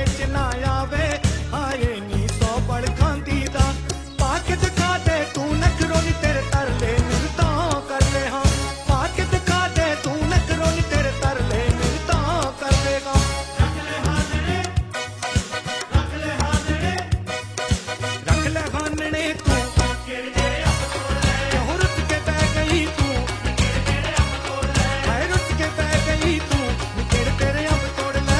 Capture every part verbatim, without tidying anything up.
च ना आवे आए नी सौ बड़ खांदी दा पाके दिखा दे तू नखरो नी तेरे तरले मिलता कर ले हाँ पाके दिखा दे तू नखरो नी तेरे तरले मिलता कर देगा रख ले हानने तू क्यों रुस के बह गई तू हाय रुस के बह गई तू तेरे तेरे अब तोड़ ले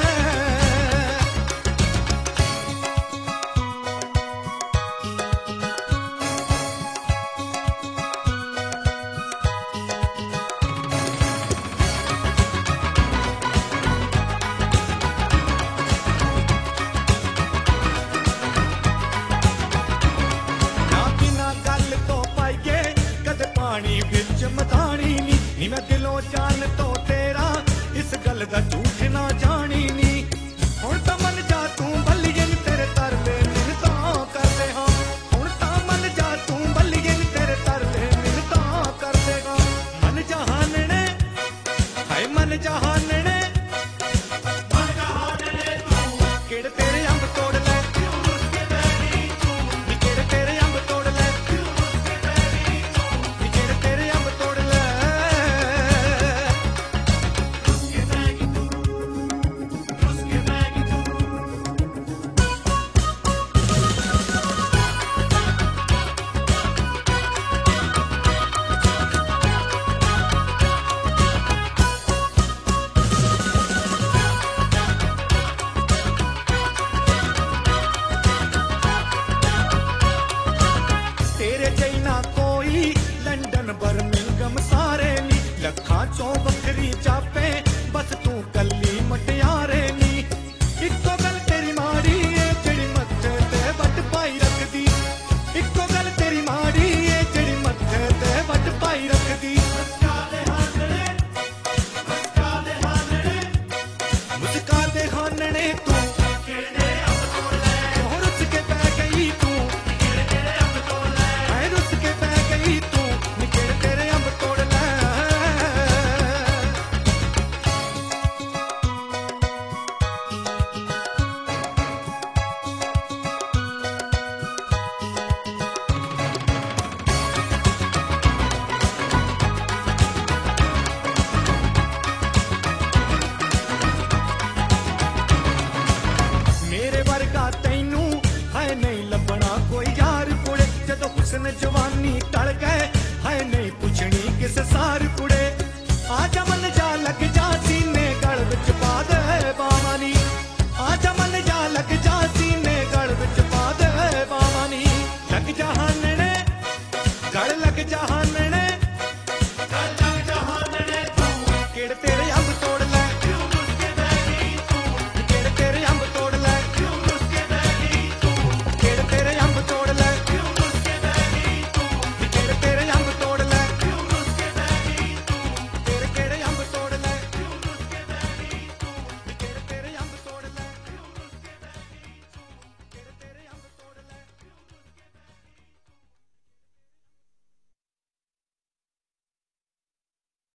ना बिना गल तो पाइए कदे पानी बिच मतानी नी नी मैं दिलों जान तो तेरा इस गल दा झूठ ना जानी नी हुण तां मन जा तू बल्लिए नी तेरे तरले मिन्नतां करदे हां हुण तां मन जा तू बल्लिए नी तेरे तरले मिन्नतां कर देगा मन जहानने हाय मन जहानने केड़े तेरे अंब तोड़ ले नी केड़े तेरे अंब तोड़ ले नी केड़े तेरे अंब तोड़ ले तेरे जैना कोई लंदन बर्मिंघम सारे नी लखां चों